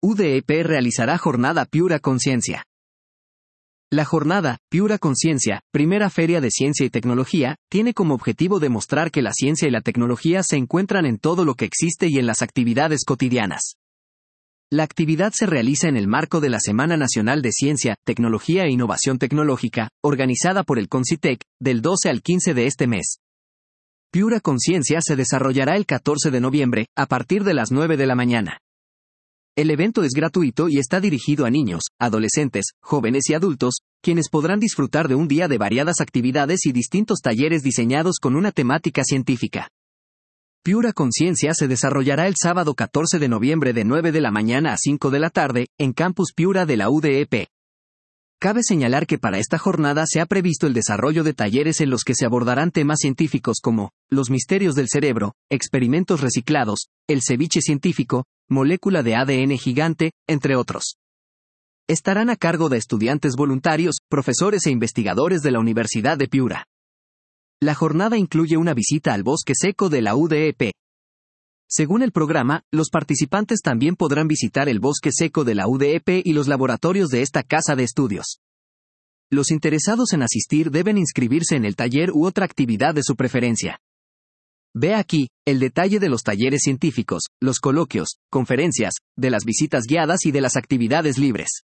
UDEP realizará jornada Piura Conciencia. La jornada, Piura Conciencia, primera feria de ciencia y tecnología, tiene como objetivo demostrar que la ciencia y la tecnología se encuentran en todo lo que existe y en las actividades cotidianas. La actividad se realiza en el marco de la Semana Nacional de Ciencia, Tecnología e Innovación Tecnológica, organizada por el CONCITEC, del 12 al 15 de este mes. Piura Conciencia se desarrollará el 14 de noviembre, a partir de las 9 de la mañana. El evento es gratuito y está dirigido a niños, adolescentes, jóvenes y adultos, quienes podrán disfrutar de un día de variadas actividades y distintos talleres diseñados con una temática científica. Piura Conciencia se desarrollará el sábado 14 de noviembre de 9 de la mañana a 5 de la tarde, en Campus Piura de la UDEP. Cabe señalar que para esta jornada se ha previsto el desarrollo de talleres en los que se abordarán temas científicos como los misterios del cerebro, experimentos reciclados, el ceviche científico, molécula de ADN gigante, entre otros. Estarán a cargo de estudiantes voluntarios, profesores e investigadores de la Universidad de Piura. La jornada incluye una visita al bosque seco de la UDEP. Según el programa, los participantes también podrán visitar el bosque seco de la UDEP y los laboratorios de esta casa de estudios. Los interesados en asistir deben inscribirse en el taller u otra actividad de su preferencia. Ve aquí el detalle de los talleres científicos, los coloquios, conferencias, de las visitas guiadas y de las actividades libres.